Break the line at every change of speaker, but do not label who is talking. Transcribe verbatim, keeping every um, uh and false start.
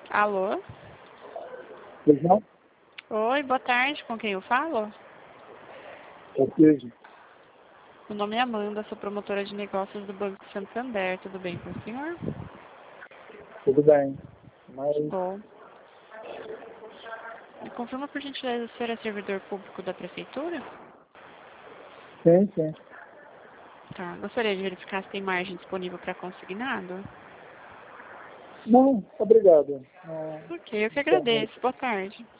Alô?
Pois não?
Oi, boa tarde. Com quem eu falo?
Ou seja,
Meu nome é Amanda, sou promotora de negócios do Banco Santander. Tudo bem com o senhor?
tudo bem. Mas,
Que bom. Me confirma, por gentileza, se o senhor é servidor público da prefeitura?
sim, sim.
Tá. Gostaria de verificar se tem margem disponível para consignado?
Não, obrigado. Não,
Ok, eu que
não,
agradeço. Boa tarde.